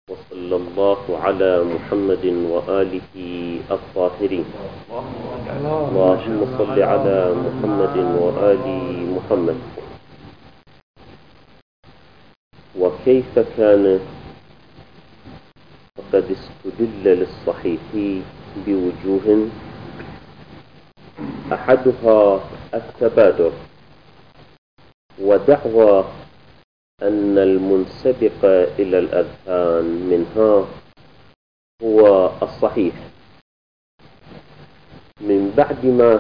وصلى الله على محمد وآله الطاهرين. اللهم صل على محمد وآل محمد. وكيف كان فقد استدل للصحيح بوجوه، أحدها التبادر، ودعوى أن المنسبق إلى الأذهان منها هو الصحيح، من بعد ما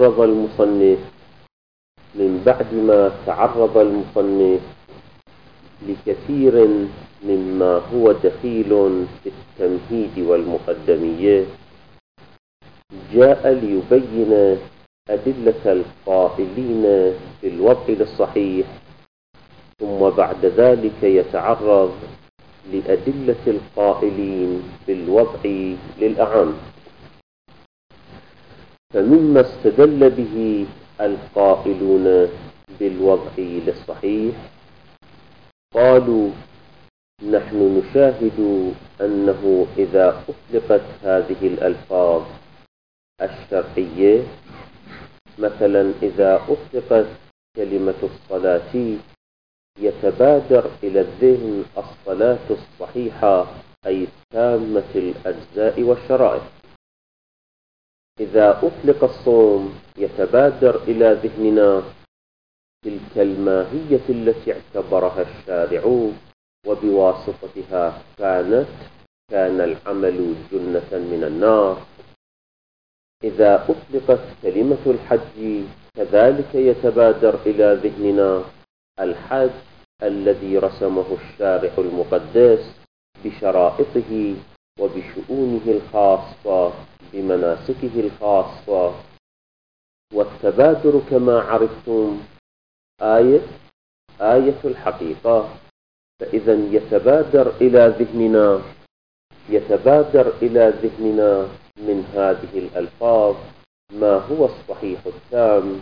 تعرض المصنف لكثير مما هو دخيل في التمهيد والمقدمية، جاء ليبين أدلة القائلين بالوضع للصحيح، ثم بعد ذلك يتعرض لأدلة القائلين بالوضع للأعم. فمما استدل به القائلون بالوضع للصحيح، قالوا: نحن نشاهد أنه إذا أطلقت هذه الألفاظ الشرعية، مثلا إذا أطلقت كلمة الصلاة، يتبادر إلى الذهن الصلاة الصحيحة، أي تامة الأجزاء والشرائط. إذا أطلق الصوم، يتبادر إلى ذهننا تلك الماهية التي اعتبرها الشارع وبواسطتها كان العمل جنة من النار. إذا أطلقت كلمة الحج، كذلك يتبادر إلى ذهننا الحج الذي رسمه الشارع المقدس بشرائطه وبشؤونه الخاصة بمناسكه الخاصة. والتبادر كما عرفتم آية الحقيقة. فإذا يتبادر إلى ذهننا من هذه الألفاظ ما هو الصحيح التام.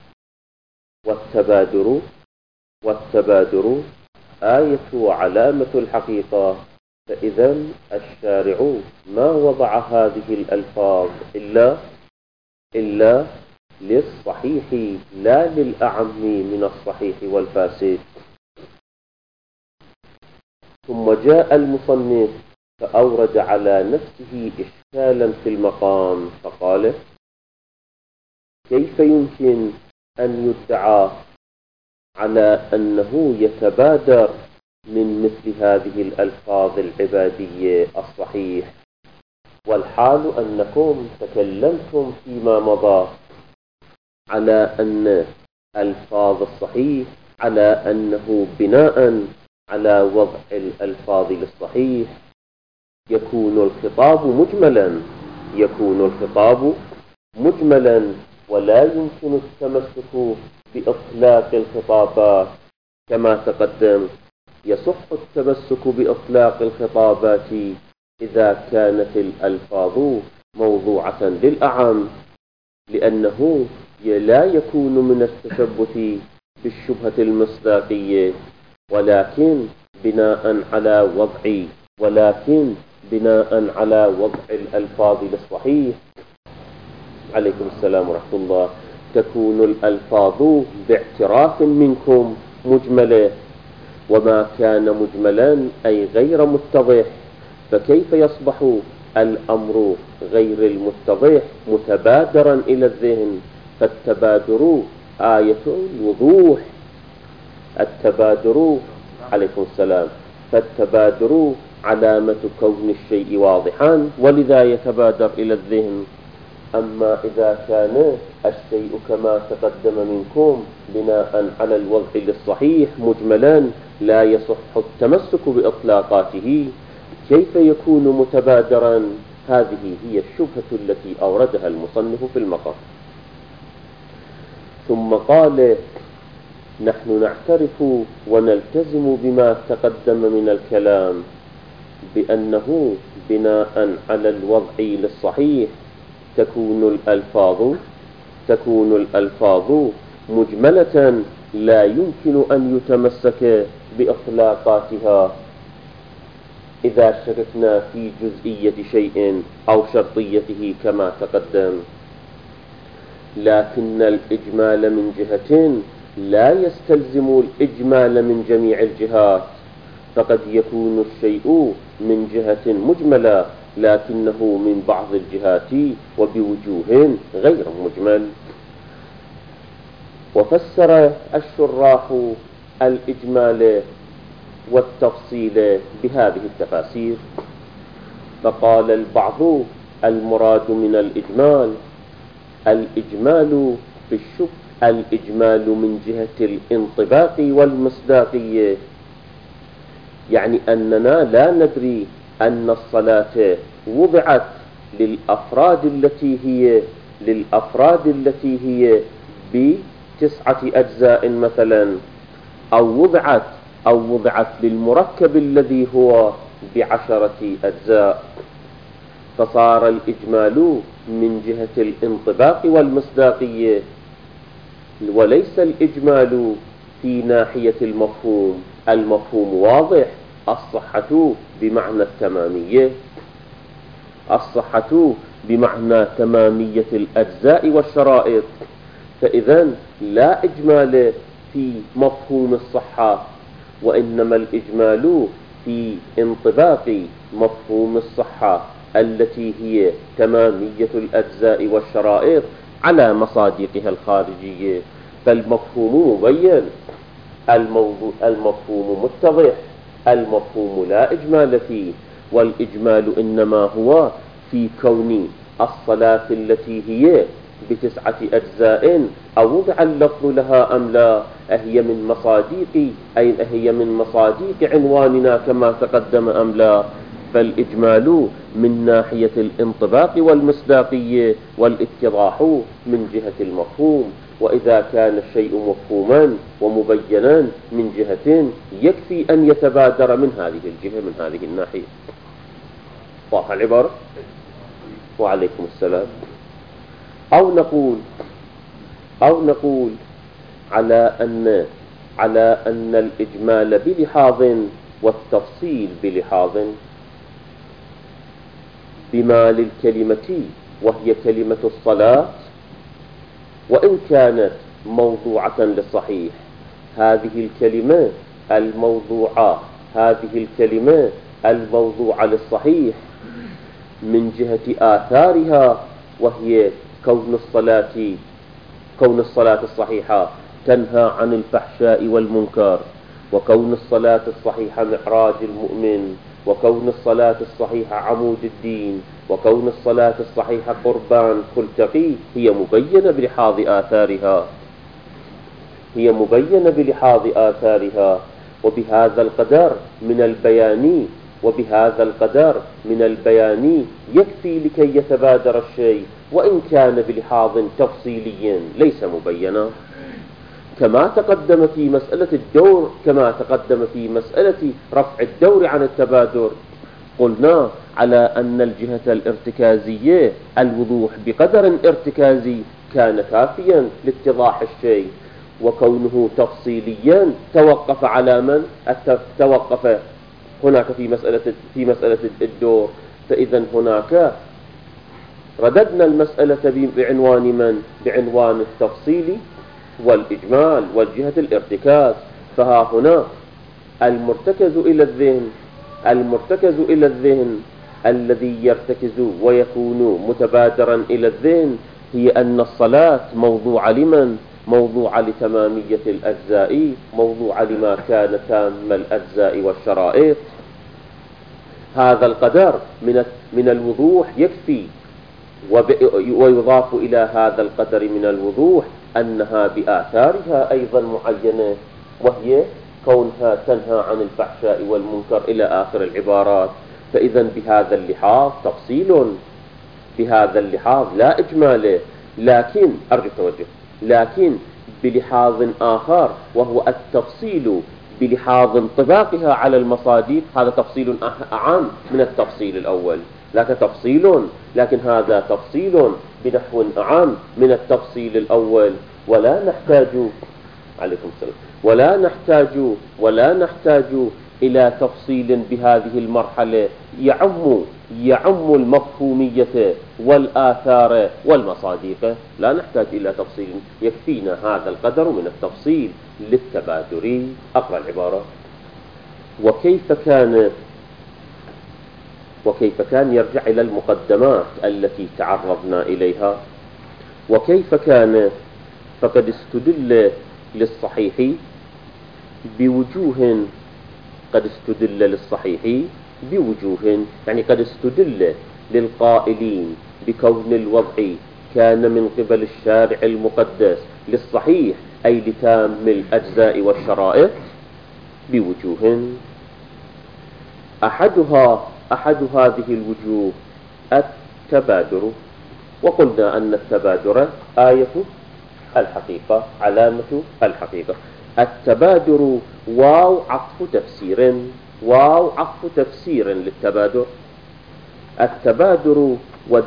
والتبادر آية وعلامة الحقيقة. فإذا الشارع ما وضع هذه الألفاظ إلا للصحيح، لا للأعم من الصحيح والفاسد. ثم جاء المصنف فأورد على نفسه إشكالا في المقام، فقال: كيف يمكن أن يدعى على أنه يتبادر من مثل هذه الألفاظ العبادية الصحيح، والحال أنكم تكلمتم فيما مضى على أن ألفاظ الصحيح، على أنه بناء على وضع الألفاظ للصحيح يكون الخطاب مجملا، ولا يمكن التمسك بإطلاق الخطابات. كما تقدم، يصح التمسك بإطلاق الخطابات إذا كانت الألفاظ موضوعة للأعم، لأنه لا يكون من التثبت بالشبهة المصداقية، ولكن بناء على وضع الألفاظ للصحيح. عليكم السلام ورحمة الله. تكون الألفاظ باعتراف منكم مجملة، وما كان مجملا أي غير متضح، فكيف يصبح الأمر غير المتضح متبادرا إلى الذهن؟ فالتبادر آية الوضوح. عليكم السلام. فالتبادر علامة كون الشيء واضحا، ولذا يتبادر إلى الذهن. أما إذا كان الشيء كما تقدم منكم بناء على الوضع للصحيح مجملا، لا يصح التمسك بإطلاقاته، كيف يكون متبادرا؟ هذه هي الشبهة التي أوردها المصنف في المقام. ثم قال: نحن نعترف ونلتزم بما تقدم من الكلام بأنه بناء على الوضع للصحيح تكون الألفاظ مجملة، لا يمكن أن يتمسك بإطلاقاتها. إذا شككنا في جزئية شيء أو شرطيته كما تقدم. لكن الإجمال من جهة لا يستلزم الإجمال من جميع الجهات، فقد يكون الشيء من جهة مجملة لكنه من بعض الجهات وبوجوه غير مجمل. وفسر الشراح الإجمال والتفصيل بهذه التفاسير، فقال البعض المراد من الإجمال في الشبه الإجمال من جهة الانطباق والمصداقية، يعني أننا لا ندري أن الصلاة وضعت للأفراد التي هي ب9 أجزاء مثلا، أو وضعت للمركب الذي هو ب10 أجزاء، فصار الإجمال من جهة الانطباق والمصداقية، وليس الإجمال في ناحية المفهوم. المفهوم واضح، الصحة بمعنى التمامية، الصحة بمعنى تمامية الأجزاء والشرائط، فإذا لا إجمال في مفهوم الصحة، وإنما الإجمال في انطباق مفهوم الصحة التي هي تمامية الأجزاء والشرائط على مصادقها الخارجية. فالمفهوم مبين، المفهوم متضح، المفهوم لا إجمال فيه، والإجمال إنما هو في كون الصلاة التي هي ب9 أجزاء أو وضع اللفظ لها أم لا، أهي من مصاديق عنواننا كما تقدم أم لا. فالإجمال من ناحية الانطباق والمصداقية، والاتضاح من جهة المفهوم. وإذا كان الشيء مفهوما ومبينا من جهة يكفي أن يتبادر من هذه الجهة، من هذه الناحية. واضح العبارة؟ وعليكم السلام. أو نقول على أن الإجمال بلحاظ والتفصيل بلحاظ بما للكلمة، وهي كلمة الصلاة، وإن كانت موضوعة للصحيح، هذه الكلمة الموضوعة للصحيح من جهة آثارها، وهي كون الصلاة الصحيحة تنهى عن الفحشاء والمنكر، وكون الصلاة الصحيحة معراج المؤمن، وكون الصلاة الصحيحة عمود الدين، وكون الصلاة الصحيحة قربان كل تقي، هي مبينة بلحاظ آثارها. وبهذا القدر من البيان يكفي لكي يتبادر الشيء، وإن كان بلحاظ تفصيلي ليس مبينا، كما تقدم في مسألة رفع الدور عن التبادر. قلنا على أن الجهة الارتكازية الوضوح بقدر ارتكازي كان كافيا لاتضاح الشيء، وكونه تفصيليا توقف على من؟ توقف هناك في مسألة الدور. فإذا هناك رددنا المسألة بعنوان التفصيل والإجمال والجهة الارتكاز. فها هنا المرتكز إلى الذهن الذي يرتكز ويكون متبادرا إلى الذهن هي أن الصلاة موضوعة لمن؟ موضوعة لتمامية الأجزاء، موضوعة لما كان تام الأجزاء والشرائط. هذا القدر من الوضوح يكفي، ويضاف إلى هذا القدر من الوضوح أنها بآثارها أيضا معينة، وهي كونها تنهى عن الفحشاء والمنكر إلى آخر العبارات. فإذا بهذا اللحاظ تفصيل، بهذا اللحاظ لا إجمال، لكن أرجو التوجه، لكن بلحاظ آخر، وهو التفصيل بلحاظ انطباقها على المصادق. هذا تفصيل أعم من التفصيل الأول، لكن هذا تفصيل بنحو أعم من التفصيل الأول. ولا نحتاج إلى تفصيل بهذه المرحلة يعم المفهومية والآثار والمصادق، لا نحتاج إلى تفصيل، يكفينا هذا القدر من التفصيل للتبادر. أقرأ العبارة: وكيف كان يرجع إلى المقدمات التي تعرضنا إليها. وكيف كان فقد استدل للصحيح بوجوه، يعني قد استدل للقائلين بكون الوضع كان من قبل الشارع المقدس للصحيح أي لتام الأجزاء والشرائط بوجوه. أحد هذه الوجوه التبادر، وقلنا أن التبادر آية الحقيقة، علامة الحقيقة. التبادر واو عطف تفسير للتبادر. التبادر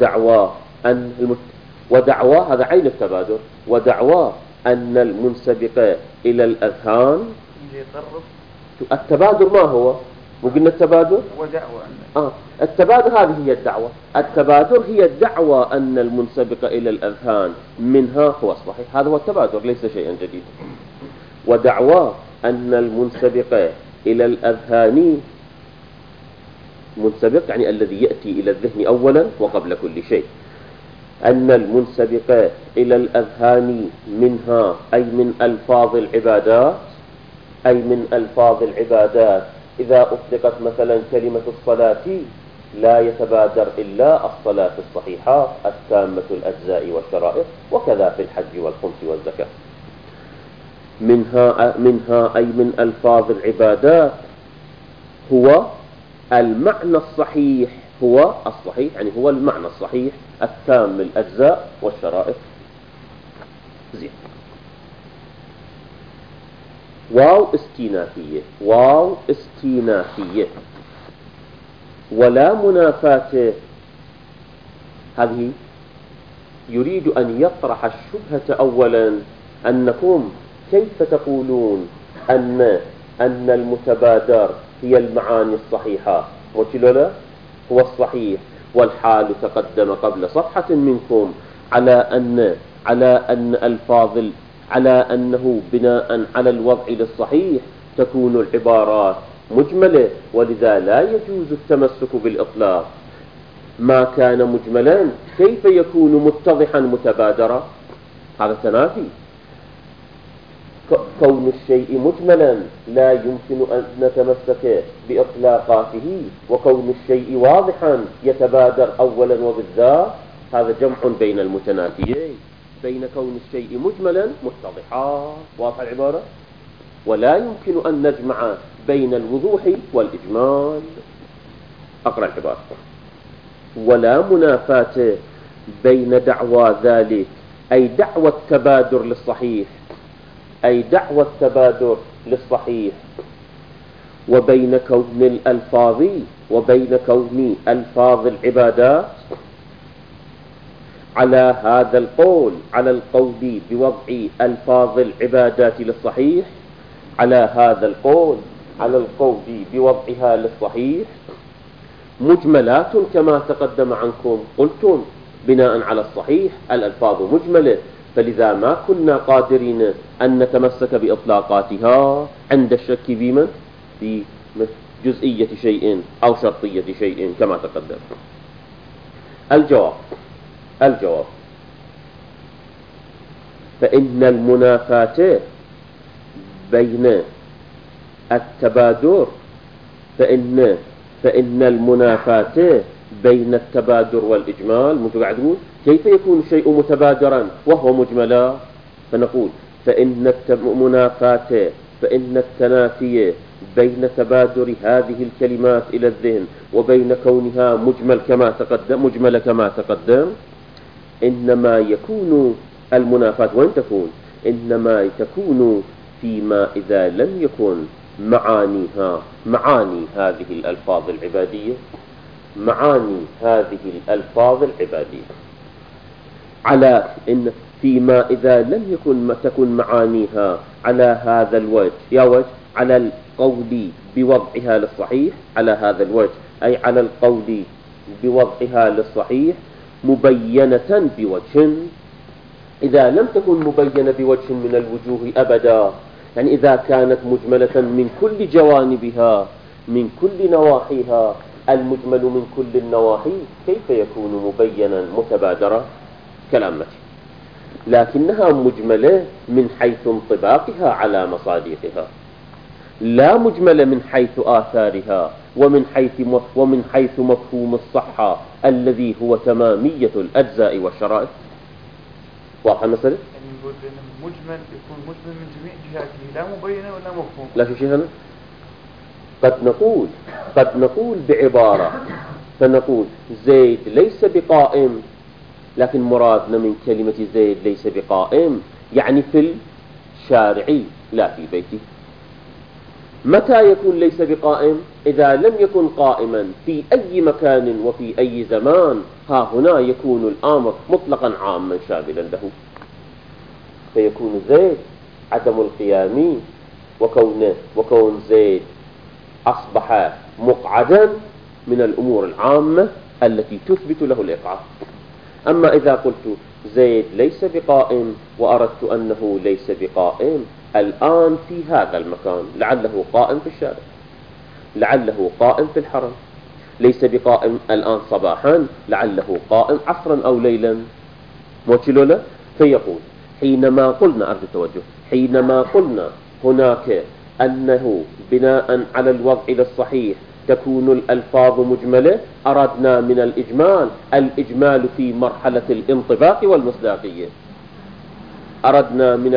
ودعوى هذا عين التبادر، ودعوى أن المنسبق إلى الأذهان. التبادر ما هو؟ وقلنا التبادر التبادر هذه هي الدعوة. التبادر هي الدعوة أن المنسبق إلى الأذهان منها هو الصحيح، هذا هو التبادر، ليس شيئا جديدا. ودعوى أن المنسبق إلى الأذهان، منسبق يعني الذي يأتي إلى الذهن أولا وقبل كل شيء، أن المنسبق إلى الأذهان منها أي من ألفاظ العبادات. إذا أطلقت مثلا كلمة الصلاة لا يتبادر إلا الصلاة الصحيحة التامة الأجزاء والشرائط، وكذا في الحج والخمس والزكاة. منها أي من ألفاظ العبادات هو المعنى الصحيح، يعني هو المعنى الصحيح التام الأجزاء والشرائط. زين. واو استينافية ولا منافاة. هذه يريد أن يطرح الشبهة أولا، أنكم كيف تقولون أن المتبادر هي المعاني الصحيحة، وكلا هو الصحيح، والحال تقدم قبل صفحة منكم على أنه بناء على الوضع للصحيح تكون العبارات مجملة، ولذا لا يجوز التمسك بالإطلاق. ما كان مجملا كيف يكون متضحا متبادرا؟ هذا تنافي. كون الشيء مجملا لا يمكن أن نتمسك بإطلاقاته، وكون الشيء واضحا يتبادر أولا وبالذات، هذا جمع بين المتنافيين، بين كون الشيء مجملا متضحا، واضح العبارة، ولا يمكن أن نجمع بين الوضوح والإجمال. أقرأ العبارة: ولا منافاة بين دعوى ذلك أي دعوى التبادر للصحيح، وبين كون ألفاظ العبادات على القول بوضع ألفاظ العبادات للصحيح، على القول بوضعها للصحيح مجملات كما تقدم عنكم. قلتم بناء على الصحيح الألفاظ مجملة، فلذا ما كنا قادرين أن نتمسك بإطلاقاتها عند الشك في جزئية شيء أو شرطية شيء كما تقدم. الجواب: فإن المنافاة بين التبادر فإن المنافاة بين التبادر والإجمال، متقاعدون كيف يكون الشيء متبادرا وهو مجملا؟ فنقول فإن التنافي بين تبادر هذه الكلمات إلى الذهن وبين كونها مجملة كما تقدم إنما يكون المنافاة وين تكون؟ إنما تكون فيما إذا لم يكن معاني هذه الألفاظ العبادية على إن فيما إذا لم تكن معانيها على هذا الوجه، القول بوضعها للصحيح على هذا الوجه، أي على القول بوضعها للصحيح مبينة بوجه. إذا لم تكن مبينة بوجه من الوجوه أبدا، يعني إذا كانت مجملة من كل جوانبها من كل نواحيها، المجمل من كل النواحي كيف يكون مبينا متبادرا كلامتي؟ لكنها مجملة من حيث انطباقها على مصادقها، لا مجملة من حيث آثارها ومن حيث مفهوم الصحة الذي هو تمامية الأجزاء والشرائط. واضح المسألة؟ يعني نقول لأن مجمل يكون مجمل من جميع جهاته، لا مبينة ولا مفهوم. لا شو شيء هنا؟ قد نقول بعبارة، فنقول زيد ليس بقائم، لكن مرادنا من كلمة زيد ليس بقائم يعني في الشارع لا في بيته. متى يكون ليس بقائم؟ إذا لم يكن قائما في أي مكان وفي أي زمان، ها هنا يكون الأمر مطلقا عاما شاملا له، فيكون زيد عدم القيام وكون زيد أصبح مقعدا من الأمور العامة التي تثبت له الإقعاد. أما إذا قلت زيد ليس بقائم وأردت أنه ليس بقائم الآن في هذا المكان، لعله قائم في الشارع، لعله قائم في الحرم، ليس بقائم الآن صباحا، لعله قائم عصرا أو ليلا، موشلولا. فيقول حينما قلنا أرجو التوجه، حينما قلنا هناك أنه بناء على الوضع للصحيح تكون الألفاظ مجملة، أردنا من الإجمال في مرحلة الانطباق والمصداقية، أردنا من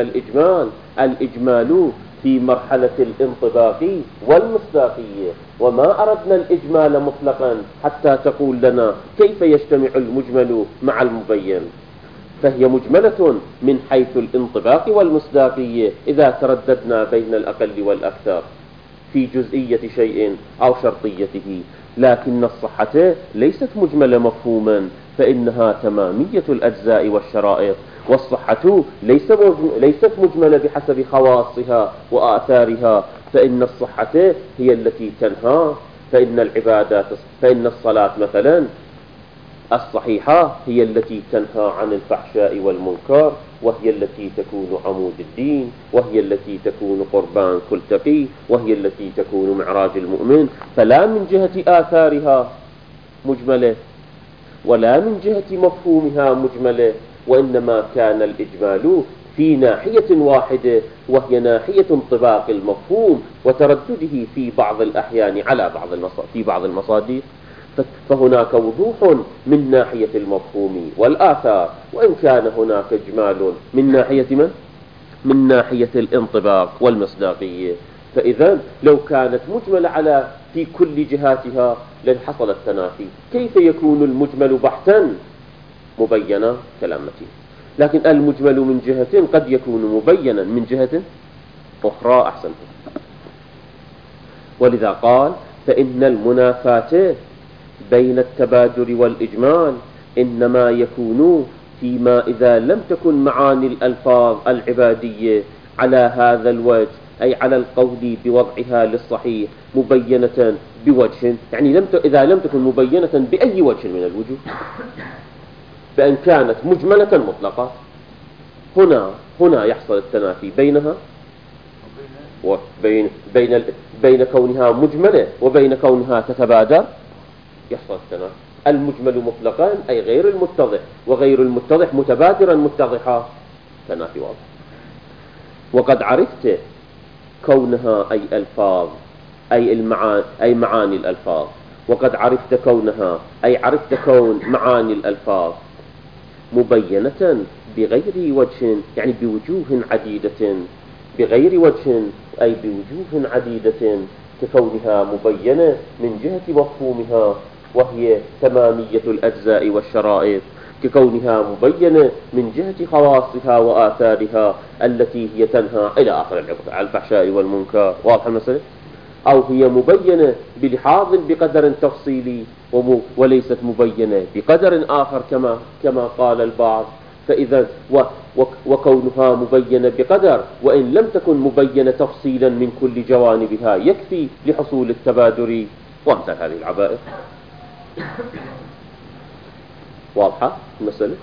الإجمال في مرحلة الانطباق والمصداقية، وما أردنا الإجمال مطلقا حتى تقول لنا كيف يجتمع المجمل مع المبين. فهي مجملة من حيث الانطباق والمصداقية إذا ترددنا بين الأقل والأكثر في جزئية شيء أو شرطيته، لكن الصحة ليست مجملة مفهوما، فإنها تمامية الأجزاء والشرائط، والصحة ليست مجملة بحسب خواصها وآثارها، فإن الصحة هي التي تنهى، فإن الصلاة مثلا الصحيحة هي التي تنهى عن الفحشاء والمنكر، وهي التي تكون عمود الدين، وهي التي تكون قربان كل تقي، وهي التي تكون معراج المؤمن. فلا من جهة آثارها مجملة ولا من جهة مفهومها مجملة، وإنما كان الإجمال في ناحية واحدة، وهي ناحية انطباق المفهوم وتردده في بعض الأحيان على بعض المصادر. فهناك وضوح من ناحية المفهوم والآثار، وإن كان هناك إجمال من ناحية الانطباق والمصداقية. فإذا لو كانت مجملة في كل جهاتها لحصل التنافي. كيف يكون المجمل بحثا مبينا كلامتي؟ لكن المجمل من جهة قد يكون مبينا من جهة أخرى. أحسنت. ولذا قال فإن المنافاة بين التبادر والإجمال إنما يكون فيما إذا لم تكن معاني الألفاظ العبادية على هذا الوجه، أي على القول بوضعها للصحيح مبينة بوجه، يعني إذا لم تكن مبينة بأي وجه من الوجوه، بأن كانت مجملة مطلقة، هنا يحصل التنافي بينها بين كونها مجملة وبين كونها تتبادر، يحصل التنافي. المجمل مطلقا أي غير المتضح، وغير المتضح متبادرا متضحا، تنافي واضح. وقد عرفت كونها أي ألفاظ أي معاني الألفاظ، وقد عرفت كونها أي عرفت كون معاني الألفاظ مبينة بغير وجه، يعني بوجوه عديدة، بغير وجه أي بوجوه عديدة، ككونها مبينة من جهة مفهومها وهي تمامية الأجزاء والشرائط، ككونها مبينة من جهة خواصها وآثارها التي هي تنهى إلى آخر عن الفحشاء والمنكر. واضح المسألة؟ أو هي مبينة بلحاظ بقدر تفصيلي وليست مبينة بقدر آخر كما قال البعض، فإذا وكونها مبينة بقدر وإن لم تكن مبينة تفصيلا من كل جوانبها يكفي لحصول التبادر وأمثال هذه العبائر. واضحة المسألة؟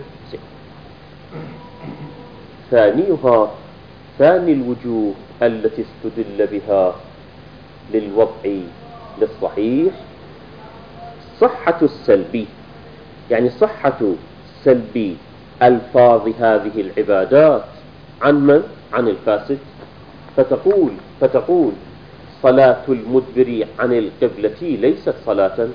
ثاني الوجوه التي استدل بها للوضع للصحيح صحة السلبي، يعني صحة سلبي ألفاظ هذه العبادات عن من؟ عن الفاسد. فتقول صلاة المدبر عن القبلة ليست صلاة،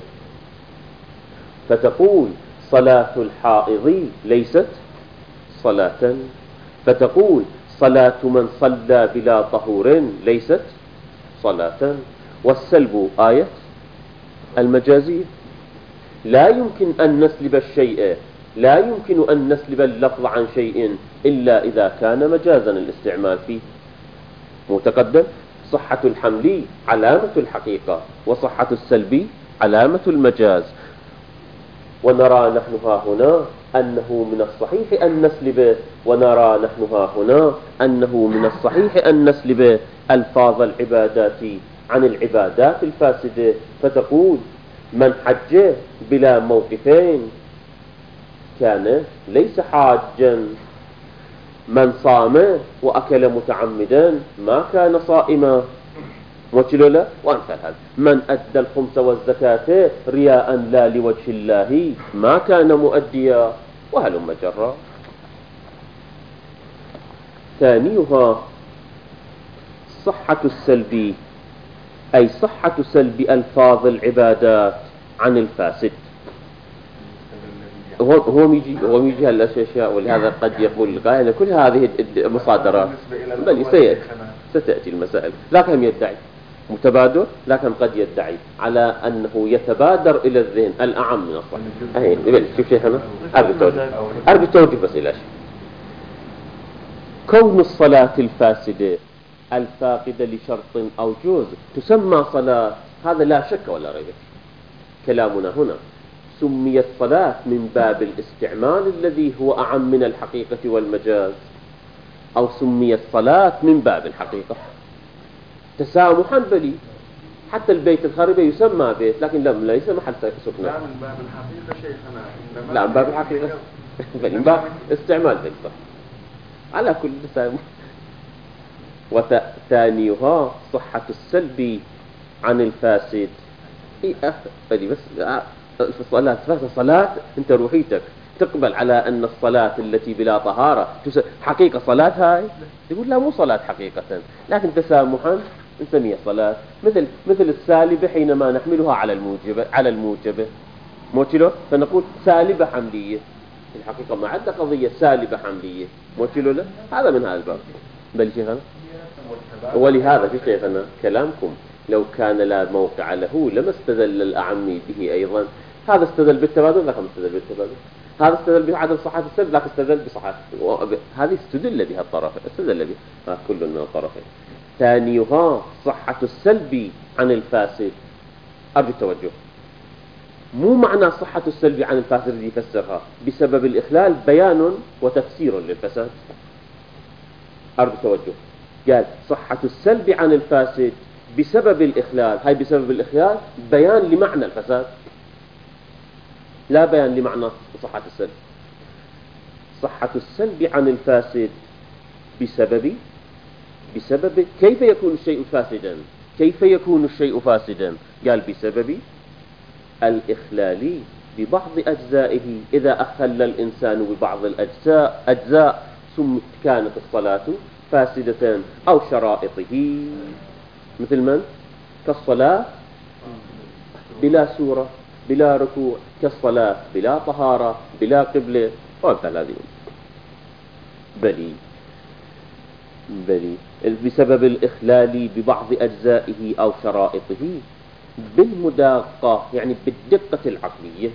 فتقول صلاة الحائض ليست صلاة، فتقول صلاة من صلى بلا طهور ليست صلاة. والسلب آية المجازية، لا يمكن أن نسلب الشيء، لا يمكن أن نسلب اللفظ عن شيء إلا إذا كان مجازا الاستعمال فيه. متقدم صحة الحمل علامة الحقيقة وصحة السلب علامة المجاز. ونرى نحن هنا أنه من الصحيح أن نسلب أنه من الصحيح أن نسلب ألفاظ العبادات عن العبادات الفاسدة. فتقول من حج بلا موقفين كان ليس حاجا، من صام وأكل متعمدا ما كان صائما، وكلولا وأمثال هذا. من أدى الخمس والزكاة رياء لا لوجه الله ما كان مؤديا، وهلم جرا. ثانيها صحة السلب، أي صحة سلب ألفاظ العبادات عن الفاسد. هو يجي هالأشياء، ولهذا قد يقول القائل كل هذه المصادرات بل ستأتي المسائل، لكن يدعي متبادر، لكن قد يدعي على أنه يتبادر إلى الذهن الأعم من الصحيح. شوف شيخنا أربي توجه بس إلى شيء. كون الصلاة الفاسدة الفاقدة لشرط أو جوز تسمى صلاة، هذا لا شك ولا ريب. كلامنا هنا سميت صلاة من باب الاستعمال الذي هو أعم من الحقيقة والمجاز، أو سميت صلاة من باب الحقيقة تسامحا بلي. حتى البيت الخربة يسمى بيت، لكن ليس محل سكنة. لا من باب الحقيقة شيخنا، لا من باب الحقيقة بل من باب استعمال بيت على كل تسامح. وثانيها صحة السلب عن الفاسد. بس الصلاة انت روحيتك تقبل على أن الصلاة التي بلا طهارة حقيقة صلاة هاي؟ يقول لا مو صلاة حقيقة، لكن تسامحا نسميها صلاة. مثل السالبة حينما نحملها على الموجبة موتيلو، فنقول سالبة حملية. في الحقيقة ما عندنا قضية سالبة حملية موتيلو، لا هذا من هذا الباب. بل شيخنا ولهذا في شيخنا كلامكم لو كان لا موقع له لما استدل الأعمي به أيضا. هذا استدل بالتبادل، لكن استدل بالتبادل. هذا استدل بعدم صحة السلب، لكن استدل بصحة. هذه استدل بها الطرف، استدل بها كل من الطرفين. ثانيها صحة السلب عن الفاسد. أرجو التوجه، مو معنى صحة السلب عن الفاسد الذي يفسرها بسبب الإخلال بيان وتفسير للفساد. أرجو التوجه، قال صحة السلب عن الفاسد بسبب الإخلال، هاي بسبب الإخلال بيان لمعنى الفساد، لا بيان لمعنى صحة السلب. صحة السلب عن الفاسد بسبب كيف يكون الشيء فاسدا؟ كيف يكون الشيء فاسدا؟ قال بسبب الإخلال ببعض أجزائه. إذا أخل الإنسان ببعض الأجزاء كانت الصلاة فاسدة، أو شرائطه، مثل من؟ كالصلاة بلا سورة بلا ركوع، كالصلاة بلا طهارة بلا قبلة، وأمثال هذه. بلي بسبب الإخلال ببعض أجزائه أو شرائطه بالمداقة، يعني بالدقة العقلية.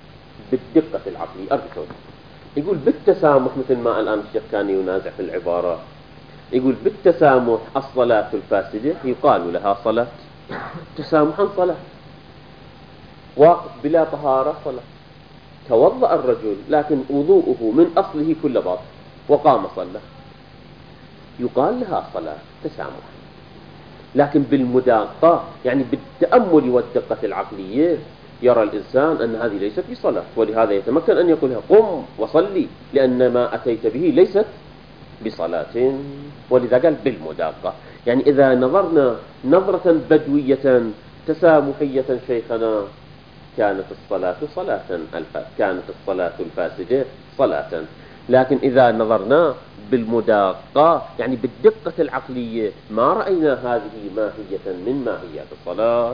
أرجو يقول بالتسامح، مثل ما الآن الشيخ كان ينازع في العبارة، يقول بالتسامح الصلاة الفاسدة يقال لها صلاة تسامحا، صلاة واقف بلا طهارة صلاة توضأ الرجل لكن وضوءه من أصله كل باطل وقام صلى، يقال لها صلاة تسامح. لكن بالمداقة يعني بالتأمل والدقة العقلية يرى الإنسان أن هذه ليست بصلاة، ولهذا يتمكن أن يقولها قم وصلي لأن ما أتيت به ليست بصلاة. ولذا قال بالمداقة، يعني إذا نظرنا نظرة بدوية تسامحية شيخنا كانت الصلاة الفاسدة صلاة. لكن إذا نظرنا بالمداقة يعني بالدقة العقلية ما رأينا هذه ماهية من ماهيات الصلاة.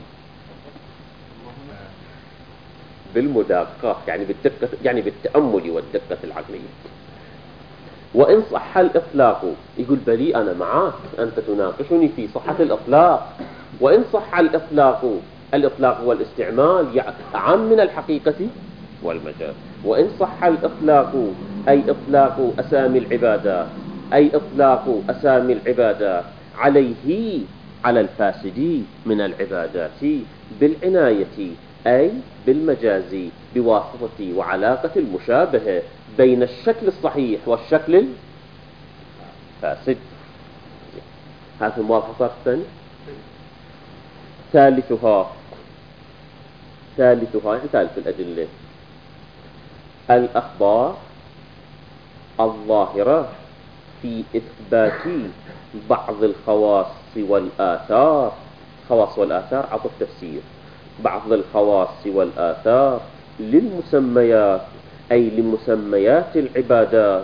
بالمداقة يعني بالدقة، يعني بالتأمل والدقة العقلية. وإن صح الإطلاق، يقول بلي أنا معك، أنت تناقشني في صحة الإطلاق. وإن صح الإطلاق والاستعمال عام من الحقيقة والمجال. وإن صح الإطلاق أي إطلاق أسامي العبادات، أي إطلاق أسامي العبادات عليه على الفاسد من العبادات بالعناية أي بالمجاز بواسطة وعلاقة المشابهة بين الشكل الصحيح والشكل الفاسد. هذه المواصفات الثانية. ثالثها يعني ثالث الأدلة الأخبار الظاهرة في إثبات بعض الخواص والآثار. خواص والآثار عطف تفسير. بعض الخواص والآثار للمسميات أي لمسميات العبادات.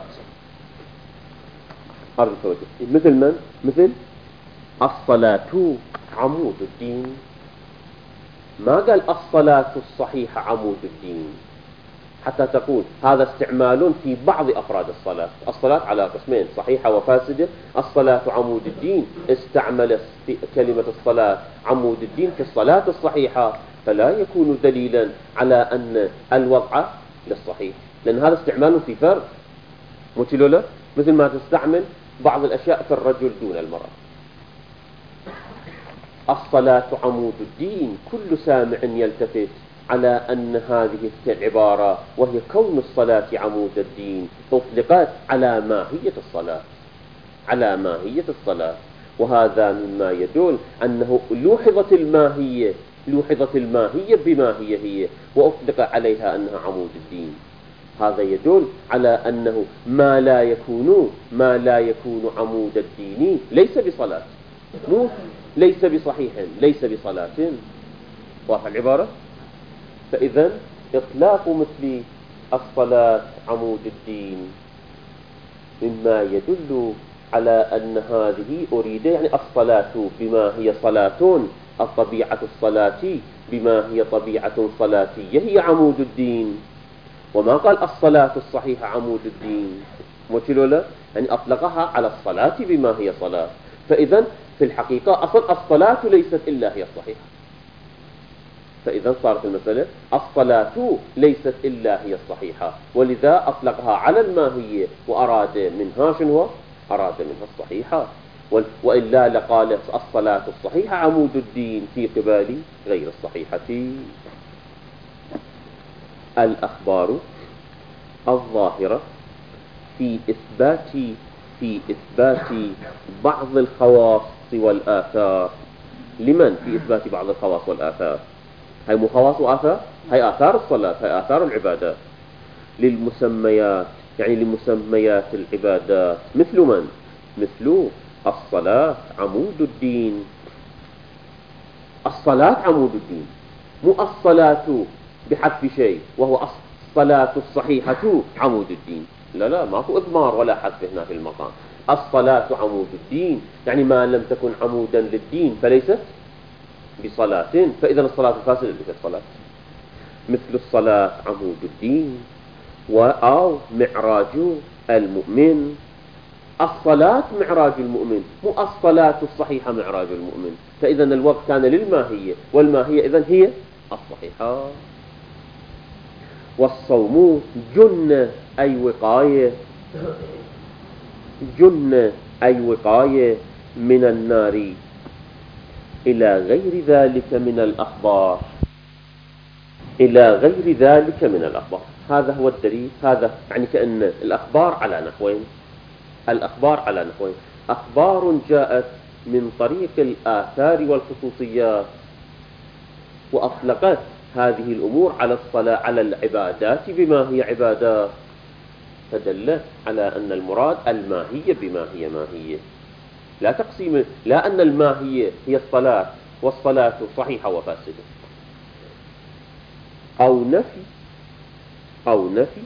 مثل من؟ مثل الصلاة عمود الدين. ما قال الصلاة الصحيحة عمود الدين حتى تقول هذا استعمال في بعض أفراد الصلاة. الصلاة على قسمين صحيحة وفاسدة. الصلاة عمود الدين، استعمل كلمة الصلاة عمود الدين في الصلاة الصحيحة، فلا يكون دليلا على أن الوضع للصحيح، لأن هذا استعمال في فرد متلولة، مثل ما تستعمل بعض الأشياء في الرجل دون المرأة. الصلاة عمود الدين، كل سامع يلتفت على أن هذه العبارة وهي كون الصلاة عمود الدين أطلقت على ماهية الصلاة، على ماهية الصلاة. وهذا مما يدل أنه لوحظت الماهية بما هي وأطلق عليها أنها عمود الدين. هذا يدل على أنه ما لا يكون عمود الدين ليس بصلاة، ليس بصحيح، ليس بصلاة. واضح العبارة؟ فإذا إطلاق مثل الصلاة عمود الدين مما يدل على أن هذه أريد يعني الصلاة بما هي صلاة، الطبيعة الصلاة بما هي طبيعة صلاتية هي عمود الدين. وما قال الصلاة الصحيحة عمود الدين متلولة، يعني أطلقها على الصلاة بما هي صلاة. فإذا في الحقيقة أصل الصلاة ليست إلا هي الصحيحة. فإذا صارت المسألة الصلاة ليست إلا هي الصحيحة، ولذا أطلقها على الماهية وأراد منها شنو؟ أراد منها الصحيحة. وإلا لقال الصلاة الصحيحة عمود الدين في قبال غير الصحيحة. الأخبار الظاهرة في إثبات بعض الخواص والآثار. لمن في إثبات بعض الخواص والآثار؟ هاي مو خواص وآثار، هاي آثار الصلاة، هاي آثار العبادات. للمسميات يعني لمسميات العبادات. مثل من؟ مثل الصلاة عمود الدين. الصلاة عمود الدين، مو الصلاة بحذف شيء وهو الصلاة الصحيحة عمود الدين. لا ماكو إضمار ولا حذف هنا في المقام. الصلاة عمود الدين يعني ما لم تكن عمودا للدين فليست بصلاة، فإذا الصلاة الفاسدة ليست صلاة. مثل الصلاة عمود الدين أو معراج المؤمن. الصلاة معراج المؤمن، مو الصلاة الصحيحة معراج المؤمن. فإذا الوقت كان للماهية، والماهية إذن هي الصحيحة. والصوم جنة أي وقاية، جنة أي وقاية من النار إلى غير ذلك من الأخبار. إلى غير ذلك من الأخبار. هذا هو الدليل. هذا يعني كأن الأخبار على نحوين. الأخبار على نحوين: أخبار جاءت من طريق الآثار والخصوصيات وأطلقت هذه الأمور على الصلاة على العبادات بما هي عبادات، فدل على أن المراد الماهية بما هي ماهية، لا تقسيم، لا أن الماهية هي الصلاة والصلاة صحيحة وفاسدة. أو نفي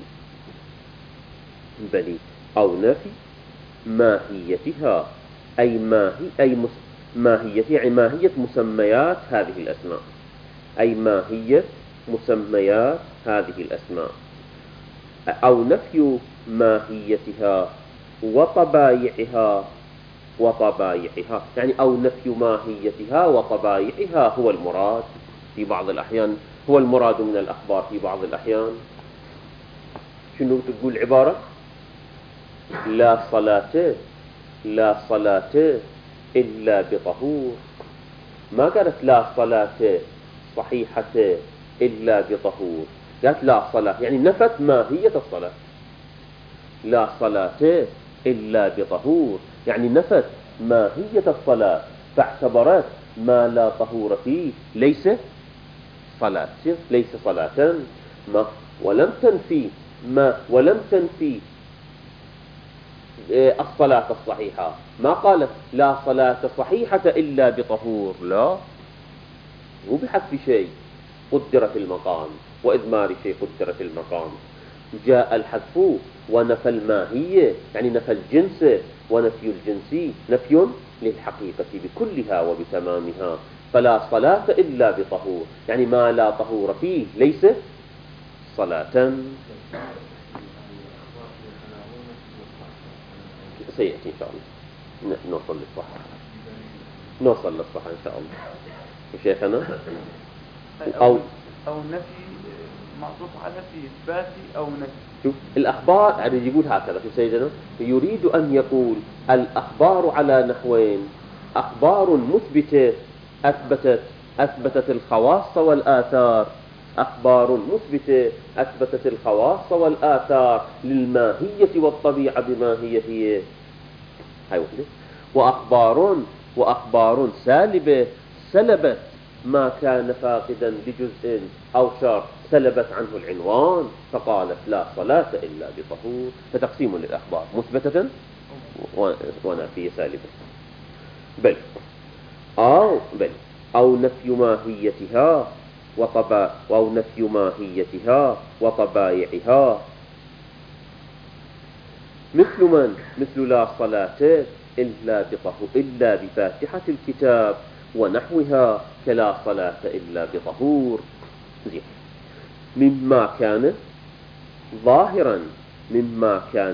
بل أو نفي ماهيتها، أي ماهية يعني ماهية مسميات هذه الأسماء، أي ماهية مسميات هذه الأسماء، أو نفي ماهيتها وطبائعها يعني أو نفي ماهيتها وطبائعها هو المراد في بعض الأحيان، هو المراد من الأخبار في بعض الأحيان. شنو تقول العبارة؟ لا صلاة إلا بطهور. ما قالت لا صلاة صحيحة إلا بطهور، قالت لا صلاة يعني نفت ماهية الصلاة. لا صلاة إلا بطهور يعني نفت ماهية الصلاة، فاعتبرت ما لا طهور فيه ليس صلاة، ليس صلاة. ولم تنفي الصلاة الصحيحة. ما قالت لا صلاة صحيحة إلا بطهور، لا، مو بحذف شيء قدر في المقام وإضمار شيء قدر في المقام. جاء الحذف ونفى الماهية يعني نفى الجنس، ونفي الجنس نفي للحقيقة بكلها وبتمامها. فلا صلاة إلا بطهور يعني ما لا طهور فيه ليس صلاة. سيأتي إن شاء الله نوصل للصح إن شاء الله شيخنا. أو نفي معطوف على في إثبات أو نفي. شوف الأخبار يعني يقول هكذا في سيدنا، يريد أن يقول الأخبار على نحوين: أخبار مثبتة أثبتت الخواص والآثار، أخبار مثبتة أثبتت الخواص والآثار للماهية والطبيعة بما هي هاي وحدة. وأخبار سالبة سلبت ما كان فاقدا لجزء أو شرط، سلبت عنه العنوان فقالت لا صلاة إلا بطهور. فتقسيم للأخبار: مثبتة ونافية سالبة. أو نفي ماهيتها وطبائعها مثل لا صلاة إلا بفاتحة الكتاب ونحوها كلا صلاة إلا بطهور. مما كان ظاهرا مما كان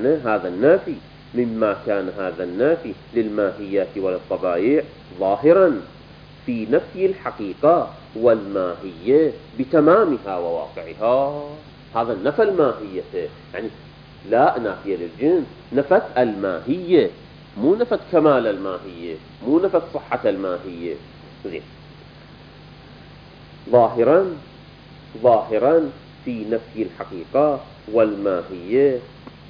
هذا النافي للماهيات وللطبائع ظاهرا في نفي الحقيقة والماهية بتمامها وواقعها. هذا نفى الماهية يعني لا نافية للجنس، نفت الماهية، مو نفت كمال الماهية، مو نفت صحة الماهية. ظاهرا في نفي الحقيقة والماهية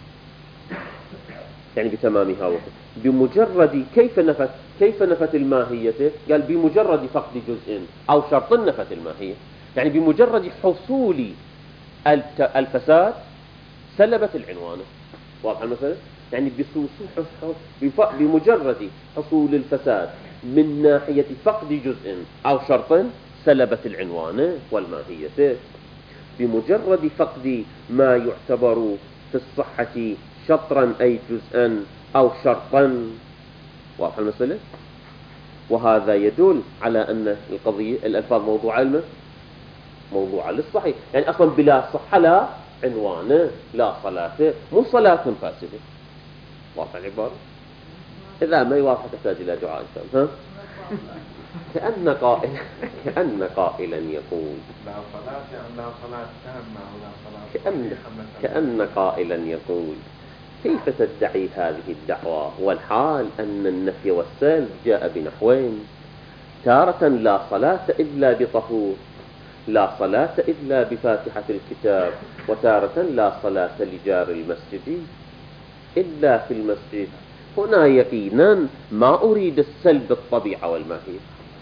يعني بتمامها. بمجرد كيف نفت الماهية؟ قال بمجرد فقد جزء أو شرط نفت الماهية، يعني بمجرد حصول الفساد سلبت العنوان. واضح المسألة؟ يعني بمجرد حصول الفساد من ناحية فقد جزء أو شرط سلبت العنوان والماهية. بمجرد فقد ما يعتبر في الصحة شطرا أي جزءا أو شرطا. واضح المسألة؟ وهذا يدل على أن الألفاظ موضوعة للصحيح، يعني أصلا بلا صحة لا عنوان، لا صلاة، مو صلاة فاسدة. واضح العبارة؟ إذا ما يوافق تحتاج إلى دعاء إن شاء الله. كأن قائلا يقول لا صلاة لا صلاة تامة ولا صلاة كأن قائلا يقول كيف تدعي هذه الدعوة والحال أن النفي والسلب جاء بنحوين: تارة لا صلاة إلا بطهور، لا صلاة إلا بفاتحة الكتاب، وتارة لا صلاة لجار المسجد إلا في المسجد. هنا يقينا ما أريد السلب الطبيعة والماهية،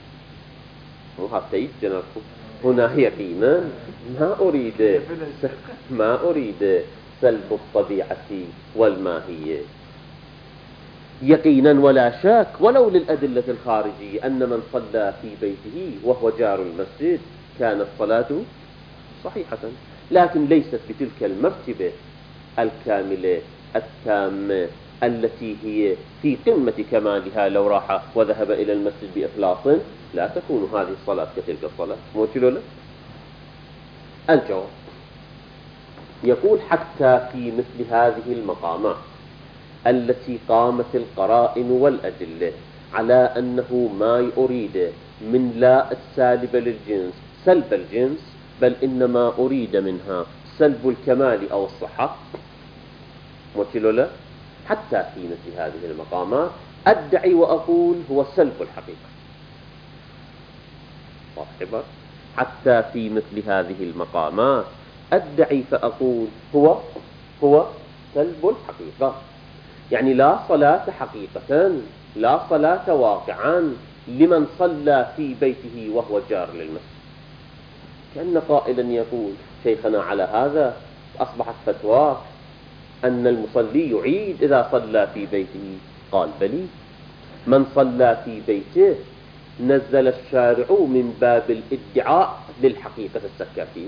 هنا يقينا ما أريد سلب الطبيعة والماهية يقينا ولا شك، ولو للأدلة الخارجية أن من صلى في بيته وهو جار المسجد كانت صلاته صحيحة، لكن ليست بتلك المرتبة الكاملة التامة التي هي في قمة كمالها. لو راح وذهب إلى المسجد بإخلاص لا تكون هذه الصلاة كتلك الصلاة. موتلو له الجواب يقول حتى في مثل هذه المقامات التي قامت القرائن والأدلة على أنه ما أريد من لا السالب للجنس سلب الجنس، بل إنما أريد منها سلب الكمال أو الصحة. موتلو له حتى في مثل هذه المقامات أدعي وأقول هو سلب الحقيقة. واضح؟ حتى في مثل هذه المقامات أدعي فأقول هو سلب الحقيقة، يعني لا صلاة حقيقة، لا صلاة واقعا لمن صلى في بيته وهو جار للمسجد. كأن قائلا يقول شيخنا على هذا أصبحت فتوى أن المصلي يعيد إذا صلى في بيته. قال بلي، من صلى في بيته نزل الشارع من باب الادعاء للحقيقة السكاكين،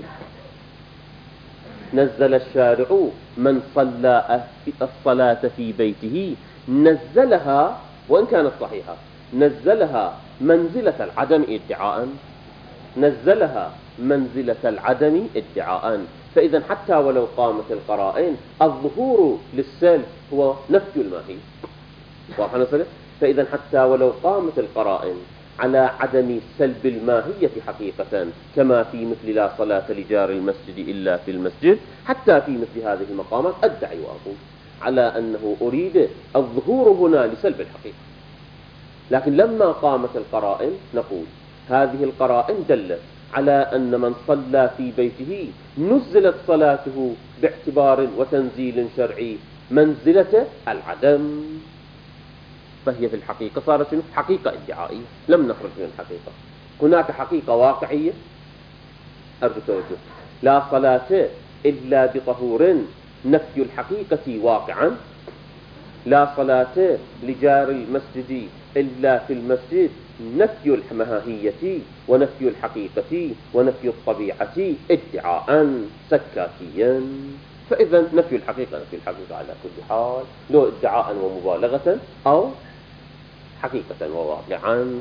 نزل الشارع من صلى الصلاة في بيته نزلها وإن كانت صحيحة، نزلها منزلة العدم ادعاء، نزلها منزلة العدم ادعاء. فإذا حتى ولو قامت القرائن الظهور للسلب هو نفي الماهي. واضح؟ فإذا حتى ولو قامت القرائن على عدم سلب الماهية حقيقة كما في مثل لا صلاة لجار المسجد إلا في المسجد، حتى في مثل هذه المقامات أدعي وأقول على أنه أريد الظهور هنا لسلب الحقيقة. لكن لما قامت القرائن نقول هذه القرائن دلت على أن من صلى في بيته نزلت صلاته باعتبار وتنزيل شرعي منزلة العدم، فهي في الحقيقة صارت حقيقة ادعائية، لم نخرج من الحقيقة. هناك حقيقة واقعية أرجو توجه، لا صلاة إلا بطهور نفي الحقيقة واقعا، لا صلاة لجار المسجد إلا في المسجد نفي الماهية ونفي الحقيقة ونفي الطبيعة ادعاء سكاكيا. فإذا نفي الحقيقة على كل حال، لو ادعاء ومبالغة أو حقيقة وواقعا.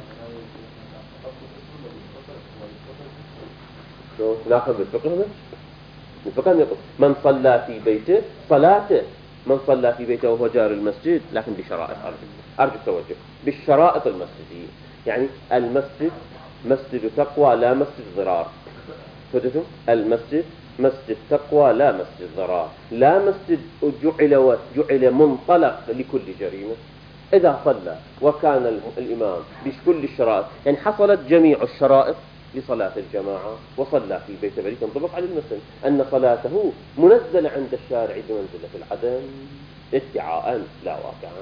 ناخذ بالفقه من صلى في بيته صلاته، من صلى في بيته وهو جار المسجد لكن بشرائط أرجو التوجه بالشرائط المسجدية، يعني المسجد مسجد تقوى لا مسجد ضرار. فهمتم؟ المسجد مسجد تقوى لا مسجد ضرار، لا مسجد جعل منطلق لكل جريمة. إذا صلى وكان الإمام بكل الشرائط، يعني حصلت جميع الشرائط لصلاة الجماعة وصلى في بيت بريء تنطبق على المسلم أن صلاته منزلة عند الشارع بمنزلة العدم ادعاء لا واقعا.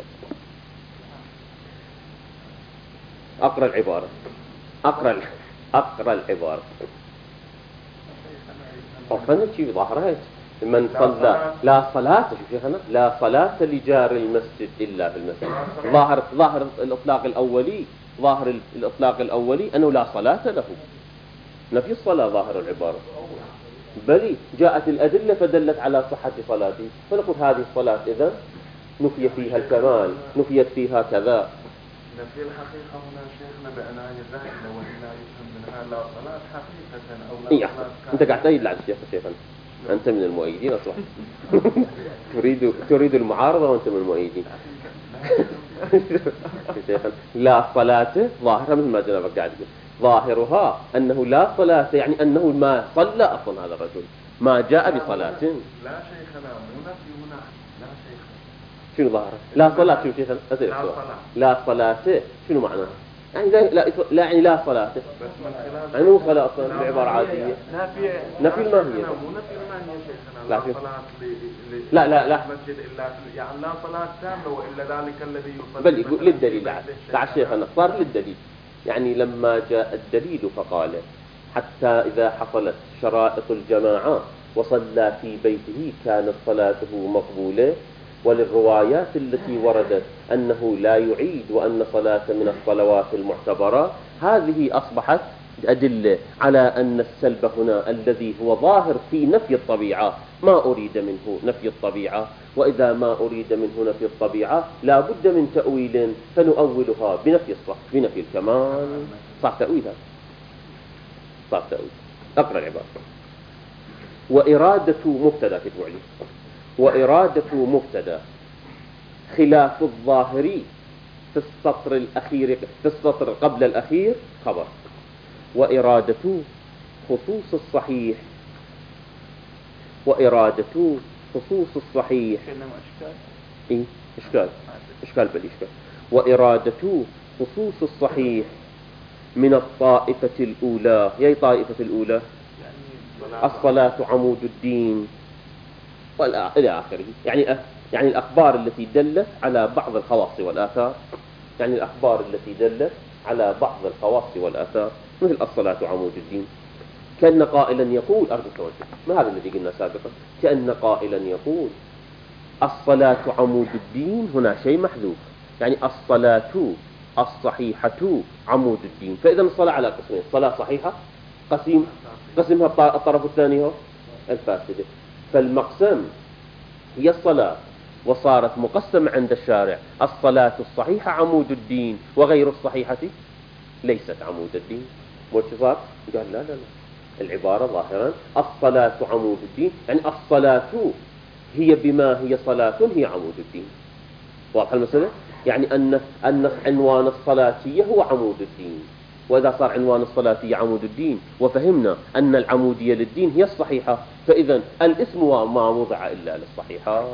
أقرأ العبارة أقرأ العبارة أفضل شيء ظاهرها من صلى لا صلاة شيخنا لا صلاة لجار المسجد إلا في المسجد. ظاهر الإطلاق الأولي، ظاهر الإطلاق الأولي أنه لا صلاة له، نفي الصلاة ظاهر العبارة، بل جاءت الأدلة فدلت على صحة صلاته، فنقول هذه الصلاة إذا نفي فيها الكمال، نفيت فيها كذا. نفي الحقيقة هنا شيخنا بعناية زائدة، وإلا يفهم منها لا صلاة حقيقة أو لا صلاة. أنت قاعد تأيد على الشيخ شيخنا، أنت من المؤيدين أصلا. تريد المعارضة وأنت من المؤيدين. لا صلاة ظاهرة مثل ما جنابك قاعد يقول، ظاهرها أنه لا صلاة، يعني أنه ما صلى أصلا هذا الرجل، ما جاء بصلاة. لا شيخنا مو نفي هنا، لا شيخنا. شنو ظاهره؟ لا صلاة. شنو شيخنا؟ لا صلاة شنو معناها؟ يعني لا يعني لا صلاة، يعني مو صلاة أصلا بعبارة عادية. نفي الماهية. مو نفي الماهية شيخنا. لا صلاة لا المسجد إلا يعني لا صلاة تامة وإلا ذلك الذي يصلي. بل يقول للدليل بعد شيخنا صار للدليل، يعني لما جاء الدليل فقال حتى إذا حصلت شرائط الجماعة وصلى في بيته كانت صلاته مقبولة. وللروايات التي وردت أنه لا يعيد وأن صلاة من الصلوات المعتبرة، هذه أصبحت أدلة على أن السلب هنا الذي هو ظاهر في نفي الطبيعة ما أريد منه نفي الطبيعة، وإذا ما أريد منه نفي الطبيعة لا بد من تأويل فنؤولها بنفي الكمال. صح تأويلها، صح تأويل. أقرأ العبارة. وإرادة مبتدأ كتبوا عليه، وإرادة مبتدأ خلاف الظاهري في السطر الأخير، في السطر قبل الأخير خبر. وإرادة خصوص الصحيح، وإرادة خصوص الصحيح إيه؟ إشكال بالإشكال. وإرادة خصوص الصحيح من الطائفة الأولى. هي طائفة الأولى الصلاة عمود الدين إلى آخره. يعني الأخبار التي دلت على بعض الخواص والآثار، يعني الأخبار التي دلت على بعض الخواص والآثار مثل الصلاة عمود الدين. كأن قائلا يقول أرجو التوجه، ما هذا الذي قلنا سابقا، كأن قائلا يقول الصلاة عمود الدين، هنا شيء محذوف، يعني الصلاة الصحيحة عمود الدين. فإذا الصلاة على قسمين، صلاة صحيحة قسمها الطرف الثاني هو الفاسدة. فالمقسم هي الصلاة، وصارت مقسم عند الشارع الصلاة الصحيحة عمود الدين وغير الصحيحة ليست عمود الدين. وش صار؟ قال لا العبارة ظاهرا الصلاة عمود الدين، يعني الصلاة هي بما هي صلاة هي عمود الدين. واضح المسألة؟ يعني أن عنوان الصلاتية هو عمود الدين. وإذا صار عنوان الصلاتية عمود الدين وفهمنا أن العمودية للدين هي الصحيحة، فإذا الاسم ما وضع إلا للصحيحة.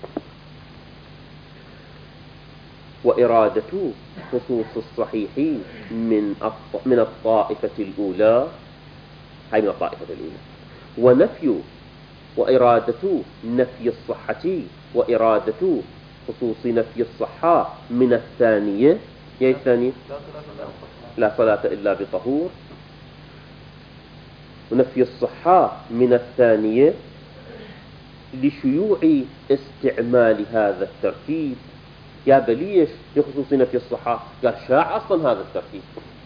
وإرادة خصوص الصحيح من الطائفة الأولى، هاي من الطائفة الأولى. وإرادة نفي الصحة، وإرادة خصوص نفي الصحة من الثانية. هي الثانية لا صلاة إلا بطهور. ونفي الصحة من الثانية لشيوع استعمال هذا الترتيب. يا بليش بخصوص نفي الصحة؟ قال شاع أصلا هذا الترتيب،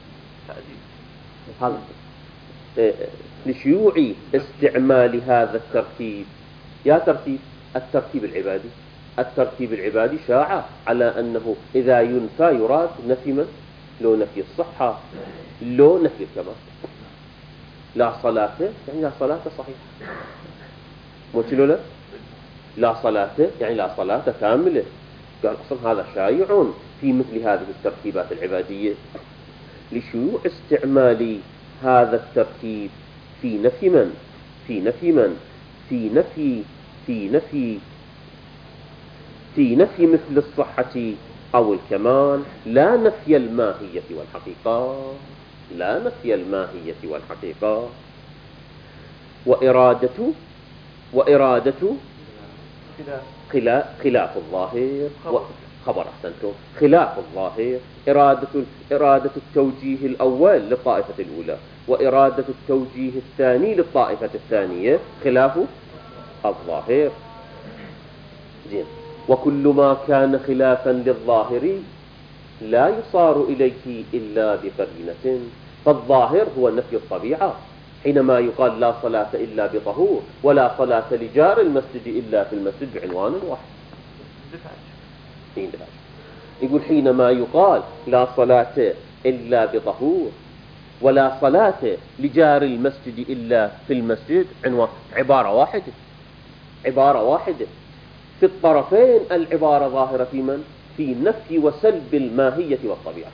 هذا لشيوع استعمال هذا الترتيب. يا ترتيب الترتيب العبادي، الترتيب العبادي شاع على أنه إذا ينفى يراد نفي من؟ لو نفي الصحة، لو نفي الكمال. لا صلاة يعني لا صلاة صحيحة، موشلوا له لا صلاة يعني لا صلاة كاملة. قال أصلا هذا شائع في مثل هذه الترتيبات العبادية. لشيوع استعمال هذا الترتيب في نفي من؟ في نفي مثل الصحة أو الكمال، لا نفي الماهية والحقيقة، لا نفي الماهية والحقيقة. وإرادة خلاف الظاهر، خبر أحسنتم، خلاف الظاهر. إرادة التوجيه الأول للطائفة الأولى، وإرادة التوجيه الثاني للطائفة الثانية خلاف الظاهر. زين. وكل ما كان خلافا للظاهر لا يصار إليه إلا بقرينة. فالظاهر هو نفي الطبيعة، حينما يقال لا صلاة إلا بطهور ولا صلاة لجار المسجد إلا في المسجد بعنوان واحد. يقول حينما يقال لا صلاة إلا بطهور ولا صلاة لجار المسجد إلا في المسجد عنوان، عبارة واحدة في الطرفين. العبارة ظاهرة في من؟ في نفي وسلب الماهية والطبيعة.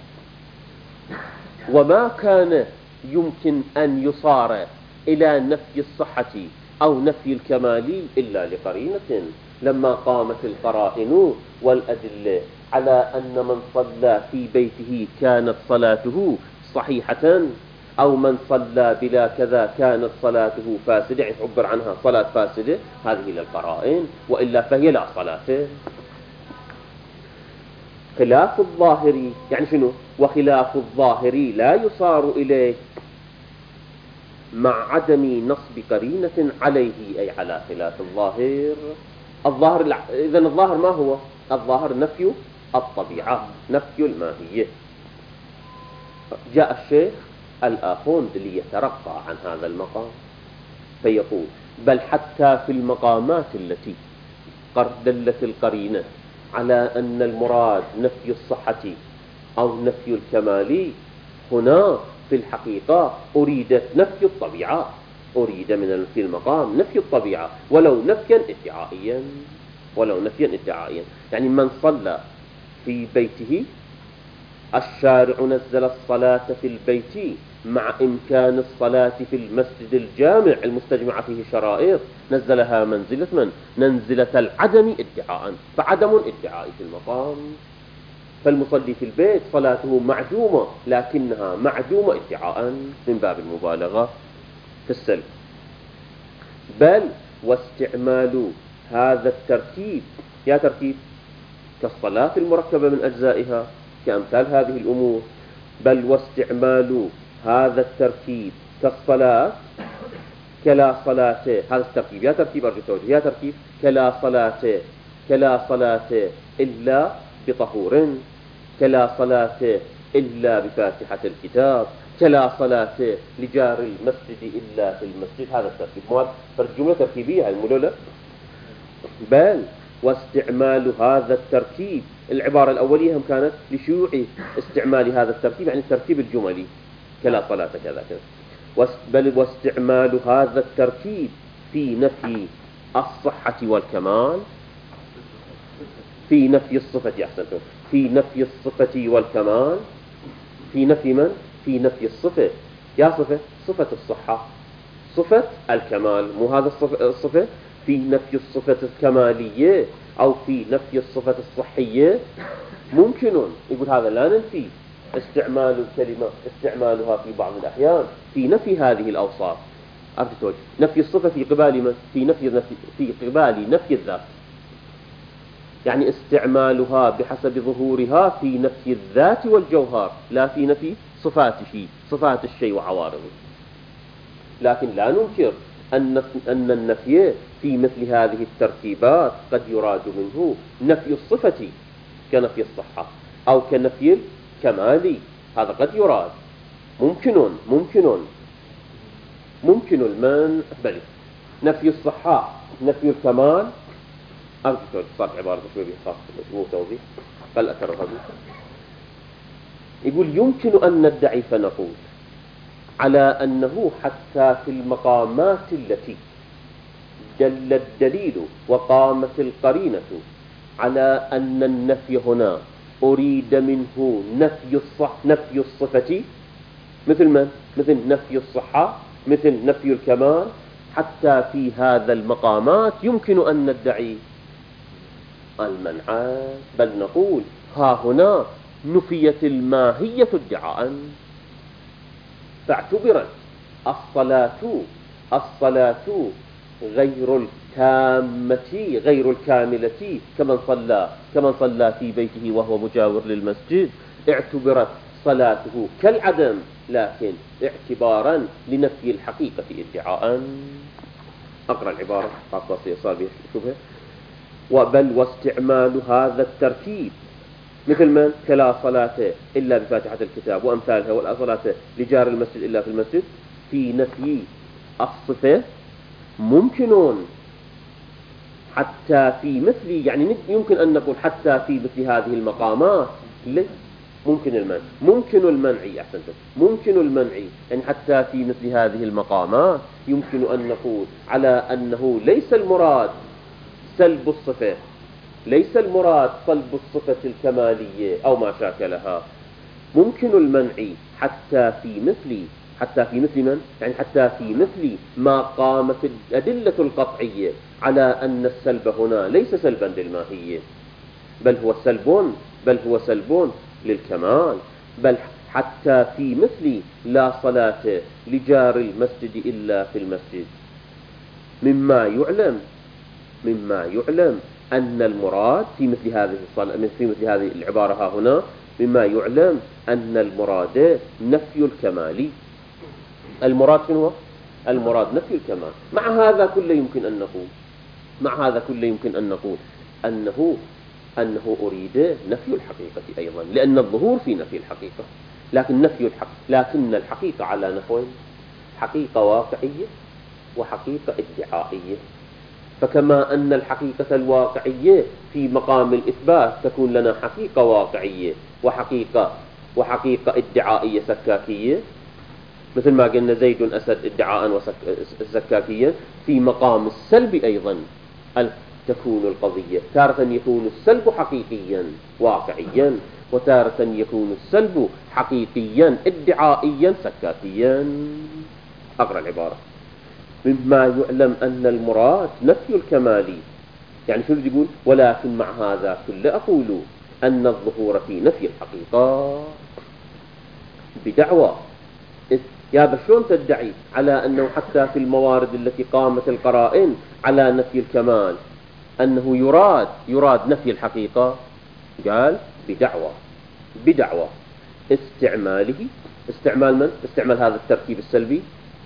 وما كان يمكن أن يصار إلى نفي الصحة أو نفي الكمال إلا لقرينة، لما قامت القرائن والأدلة على أن من صلى في بيته كانت صلاته صحيحة، أو من صلى بلا كذا كانت صلاته فاسدة، يعني تعبر عنها صلاة فاسدة، هذه للقرائن، وإلا فهي لا صلاة. خلاف الظاهري يعني شنو؟ وخلاف الظاهري لا يصار إليه مع عدم نصب قرينة عليه، أي على خلاف الظاهر. إذن الظاهر ما هو؟ الظاهر نفي الطبيعة، نفي الماهية. جاء الشيخ الآخوند ليترقى عن هذا المقام فيقول: بل حتى في المقامات التي دلت القرينة على أن المراد نفي الصحة أو نفي الكمال، هنا في الحقيقة أريدت نفي الطبيعة، أريد في المقام نفي الطبيعة ولو نفيا ادعائيا. يعني من صلى في بيته، الشارع نزل الصلاة في البيت مع إمكان الصلاة في المسجد الجامع المستجمع فيه شرائط، نزلها منزلة من؟ منزلة العدم ادعاء، فعدم ادعاء في المقام. فالمصلي في البيت صلاته معدومة، لكنها معدومة ادعاء من باب المبالغة في السلب. بل واستعمال هذا التركيب، يا تركيب كالصلاة المركبة من أجزائها كأمثال هذه الأمور، بل واستعمال هذا التركيب كالصلاة كلا صلاة، هذا التركيب يا تركيب أرجو توجيه، يا تركيب كلا صلاة إلا بطهور، كلا صلاة إلا بفاتحة الكتاب، كلا صلاة لجار المسجد إلا في المسجد. هذا التركيب فالجملة تركيبية الملولة. بل واستعمال هذا التركيب، العبارة الأولية هم كانت لشيوع استعمال هذا التركيب، يعني التركيب الجملي كلا صلاة كذا كذا. بل واستعمال هذا التركيب في نفي الصحة والكمال، في نفي الصفة، أحسنتم، في نفي الصفة والكمال، في نفي من؟ في نفي الصفة. يا صفة الصحة، صفة الكمال، مو هذا الصفة. في نفي الصفة الكمالية أو في نفي الصفة الصحية ممكن يقول هذا لا ننفي استعمال الكلمة، استعمالها في بعض الأحيان في نفي هذه الأوصاف. أرجو نفي الصفة في قبال من؟ في قبال نفي الذات، يعني استعمالها بحسب ظهورها في نفي الذات والجوهر، لا في نفي صفات الشيء وعوارضه. لكن لا ننكر أن النفي في مثل هذه التركيبات قد يراد منه نفي الصفة كنفي الصحة، أو كنفي الكمال، هذا قد يراد. ممكن المنع، بل نفي الصحة نفي الكمال. أرجو صار عبارة شوي خاصة مو توضيح، بل أكررها. يقول يمكن أن ندعي فنقول على أنه حتى في المقامات التي دل الدليل وقامت القرينة على أن النفي هنا أريد منه نفي الصفة، مثل من؟ مثل نفي الصحة، مثل نفي الكمال. حتى في هذا المقامات يمكن أن ندعي المنع، بل نقول ها هنا نفيت الماهية ادعاء، فاعتبرت الصلاة غير التامة غير الكاملة كمن صلى في بيته وهو مجاور للمسجد، اعتبرت صلاته كالعدم، لكن اعتبارا لنفي الحقيقة ادعاء. أقرأ العبارة خاصة صار بها شبهة. وبل واستعمال هذا التركيب مثل من؟ كلا صلاة إلا بفاتحة الكتاب وأمثالها، ولا صلاة لجار المسجد إلا في المسجد، في نفي الصفة ممكن حتى في مثل، يعني يمكن أن نقول حتى في مثل هذه المقامات ممكن المنع أحسنتم، ممكن المنع، يعني حتى في مثل هذه المقامات يمكن أن نقول على أنه ليس المراد سلب الصفة، ليس المراد صلب الصفة الكمالية أو ما شاكلها. ممكن المنع حتى في مثل من؟ يعني حتى في مثل ما قامت الأدلة القطعية على أن السلب هنا ليس سلبا للماهية، بل هو سلب بل هو سلب للكمال. بل حتى في مثل لا صلاة لجار المسجد إلا في المسجد، مما يعلم أن المراد في مثل هذه الصلاة، في مثل هذه العبارة ها هنا، مما يعلم أن المراد نفي الكمال. المراد شنو هو؟ المراد نفي الكمال. مع هذا كله يمكن أن نقول أنه أريد نفي الحقيقة أيضا، لأن الظهور في نفي الحقيقة، لكن الحقيقة على نحوين: حقيقة واقعية وحقيقة ادعائية. فكما أن الحقيقة الواقعية في مقام الإثبات تكون لنا حقيقة واقعية وحقيقة ادعائية سكاكية، مثل ما قلنا زيد أسد ادعاء وسكاكية، في مقام السلب أيضا تكون القضية تارة يكون السلب حقيقيا واقعيا، وتارة يكون السلب حقيقيا ادعائيا سكاكيا. أقرأ العبارة: مما يعلم أن المراد نفي الكمال. يعني شو يقول؟ ولكن مع هذا كله أقول أن الظهور في نفي الحقيقة بدعوى. يا شلون تدعي على أنه حتى في الموارد التي قامت القرائن على نفي الكمال أنه يراد نفي الحقيقة؟ قال بدعوى استعماله. استعمال من؟ استعمال هذا التركيب السلبي،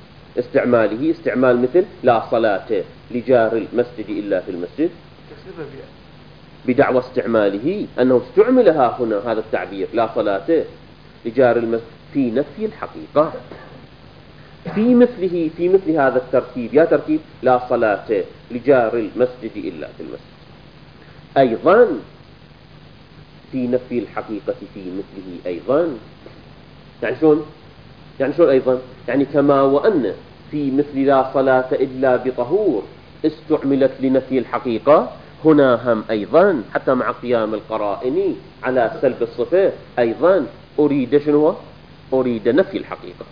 استعمال مثل لا صلاة لجار المسجد إلا في المسجد، بدعوى استعماله أنه استعملها هنا هذا التعبير لا صلاة لجار المسجد في نفي الحقيقة، في مثل هذا التركيب، يا تركيب لا صلاة لجار المسجد إلا في المسجد، أيضا في نفي الحقيقة في مثله أيضا. يعني شلون أيضا؟ يعني كما وأن في مثل لا صلاة إلا بطهور استعملت لنفي الحقيقة، هنا هم أيضا حتى مع قيام القرائن على سلب الصفة أيضا أريد شنو؟ أريد نفي الحقيقة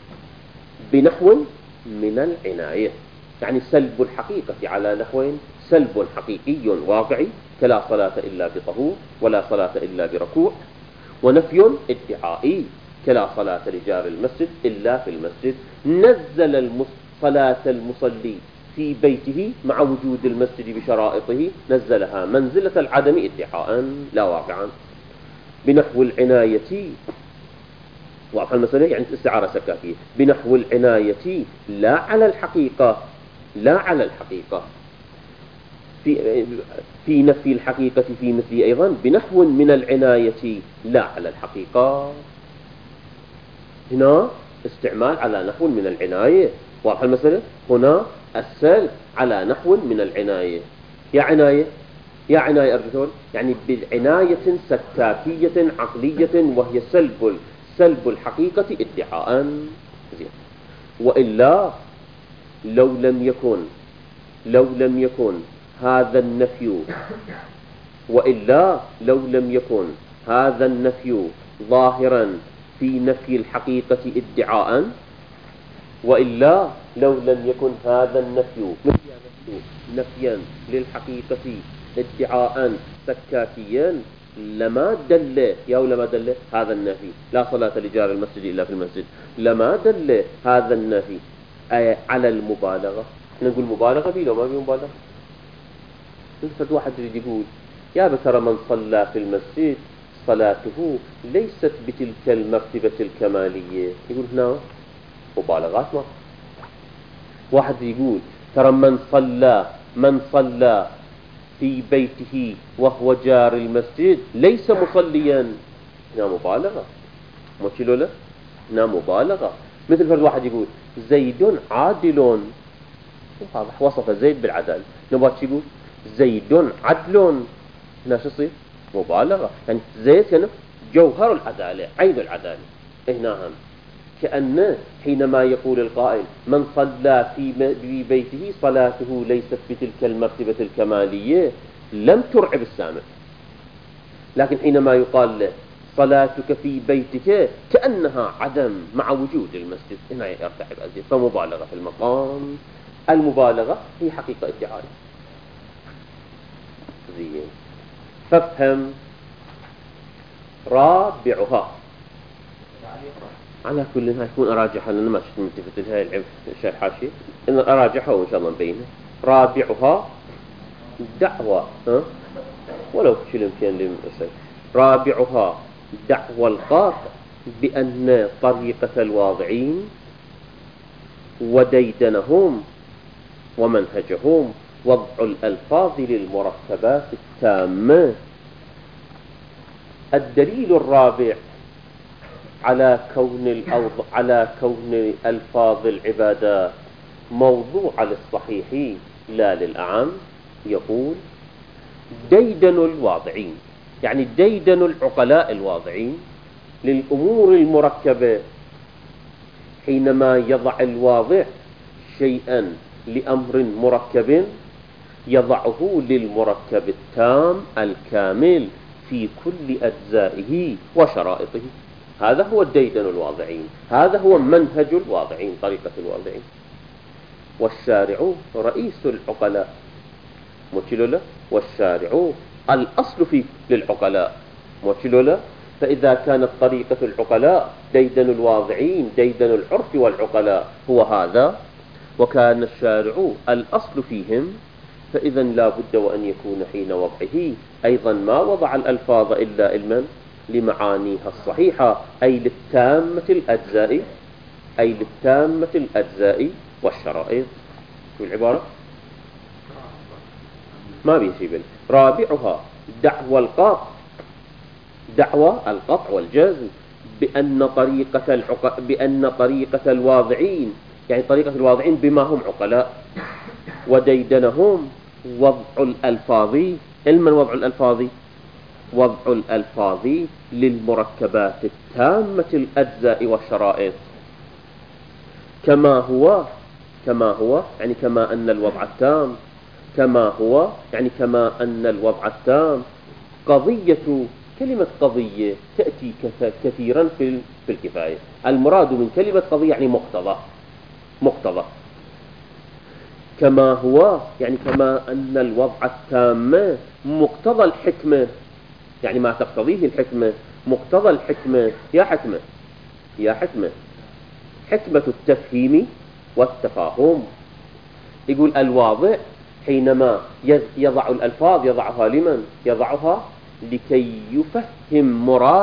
بنحو من العناية. يعني سلب الحقيقة على نحوين: سلب حقيقي واقعي كلا صلاة إلا بطهور ولا صلاة إلا بركوع، ونفي ادعائي كلا صلاة لجار المسجد إلا في المسجد. نزل صلاة المصلي في بيته مع وجود المسجد بشرائطه، نزلها منزلة العدم ادعاء لا واقعا بنحو العناية. واضح المسألة؟ يعني استعارة سكاكية بنحو العناية لا على الحقيقة في نفي الحقيقة في مثله أيضا بنحو من العناية لا على الحقيقة. هنا استعمال على نحو من العناية. واضح المسألة؟ هنا السلب على نحو من العناية. يا عناية أرجو، يعني بالعناية سكاكية عقلية، وهي سلب الحقيقة ادعاء. وإلا لو لم يكن هذا النفي ظاهرا في نفي الحقيقة ادعاء، وإلا لو لم يكن هذا النفي نفيا للحقيقة ادعاء سكاكيا لما دل هذا النفي لا صلاة لجار المسجد إلا في المسجد، لما دل هذا النفي على المبالغة. نقول مبالغة فيه لو ما في مبالغة. فد واحد يريد يقول يا ترى من صلى في المسجد صلاته ليست بتلك المرتبة الكمالية، يقول هنا مبالغات. ما واحد يقول ترى من صلى في بيته وهو جار المسجد ليس مصليا، هنا مبالغة. ما تشيلوا له، هنا مبالغة. مثل فرد واحد يقول زيد عادل، واضح وصف زيد بالعدالة، نبغى يقول زيد عدل، هنا شو يصير؟ مبالغة. يعني زيد كان جوهر العدالة، عين العدالة. هنا هم كأنه حينما يقول القائل من صلى في بيته صلاته ليست بتلك المرتبة الكمالية لم ترعب السامع، لكن حينما يقال له صلاتك في بيتك كأنها عدم مع وجود المسجد، هنا يرتعب أزيد. فمبالغة في المقام. المبالغة هي حقيقة ادعائية. زين، فافهم رابعها. على كل هاي يكون أراجعها لأن ما شفت ملتفت لهاي العب شيء حاشية، إن أراجعها وإن شاء الله نبينها. رابعها دعوة، ولو كلمتين لمسك. رابعها دعوى القاطع بأن طريقة الواضعين وديدنهم ومنهجهم وضع الألفاظ للمركبات التامة. الدليل الرابع على كون ألفاظ العبادات موضوع للصحيح لا للأعم، يقول ديدن الواضعين، يعني ديدن العقلاء الواضعين للأمور المركبة، حينما يضع الواضع شيئا لأمر مركب يضعه للمركب التام الكامل في كل أجزائه وشرائطه. هذا هو الديدن الواضعين، هذا هو منهج الواضعين، طريقة الواضعين. والشارع رئيس العقلاء، موتشلولا، والشارع الأصل في للعقلاء، موتشلولا. فإذا كانت طريقة العقلاء ديدن الواضعين، ديدن العرف والعقلاء هو هذا، وكان الشارع الأصل فيهم، فإذا لا بد وأن يكون حين وضعه أيضا ما وضع الألفاظ إلا علما لمعانيها الصحيحة، أي للتامة الأجزاء، أي للتامة الأجزاء والشرائط. شو العبارة؟ ما بيه شيء بل. رابعها دعوى القطع، دعوى القطع والجزم بأن طريقة الواضعين، يعني طريقة الواضعين بما هم عقلاء، وديدنهم وضع الألفاظ، علما وضع الألفاظ، وضع الألفاظ للمركبات التامة الأجزاء والشرائط، كما هو يعني كما أن الوضع التام، كما هو يعني كما أن الوضع التام قضية. كلمة قضية تأتي كثيرا في الكفاية. المراد من كلمة قضية يعني مقتضى. كما هو يعني كما أن الوضع التام مقتضى الحكمة، يعني ما تقتضيه الحكمة، مقتضى الحكمة. يا حكمة حكمة التفهيم والتفاهم. يقول الواضع حينما يضع الألفاظ يضعها لمن؟ يضعها لكي يفهم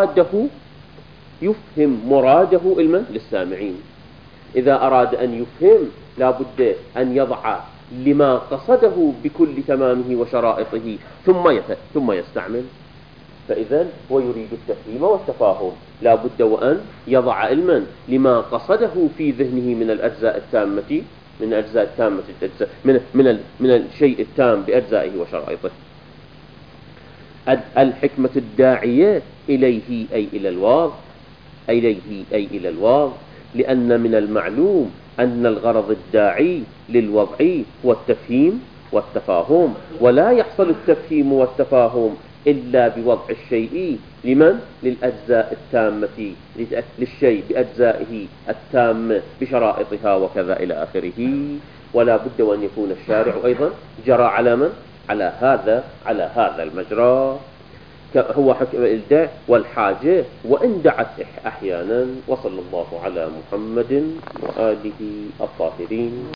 مراده علما للسامعين. إذا أراد أن يفهم لا بد أن يضع لما قصده بكل تمامه وشرائطه ثم يستعمل. فإذا هو يريد التفهيم والتفاهم، لا بد وأن يضع علما لما قصده في ذهنه من الأجزاء التامة، من الأجزاء التامة من الشيء التام بأجزائه وشرائطه. الحكمة الداعية إليه أي إلى الواضع، لأن من المعلوم أن الغرض الداعي للوضع هو التفهيم والتفاهم، ولا يحصل التفهيم والتفاهم إلا بوضع الشيء لمن؟ للأجزاء التامة، للشيء بأجزائه التامة بشرائطها وكذا إلى آخره. ولا بد وأن يكون الشارع أيضا جرى على من؟ على هذا المجرى، هو حكم الإلداع والحاجة وإن دعت أحيانا. وصلى الله على محمد وآله الطاهرين.